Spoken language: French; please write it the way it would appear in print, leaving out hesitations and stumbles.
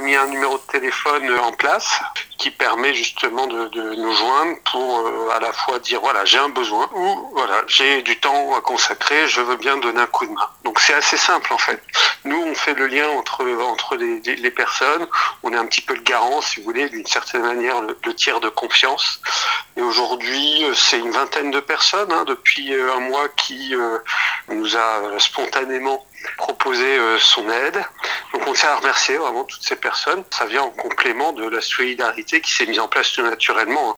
mis un numéro de téléphone en place qui permet justement de nous joindre pour à la fois dire voilà, j'ai un besoin ou voilà, j'ai du temps à consacrer, je veux bien donner un coup de main. Donc c'est assez simple en fait. Nous, on fait le lien entre les personnes, on est un petit peu le garant, si vous voulez, d'une certaine manière, le tiers de confiance. Et aujourd'hui, c'est une vingtaine de personnes depuis un mois qui nous a spontanément proposé son aide. Donc on tient à remercier vraiment toutes ces personnes. Ça vient en complément de la solidarité qui s'est mise en place tout naturellement.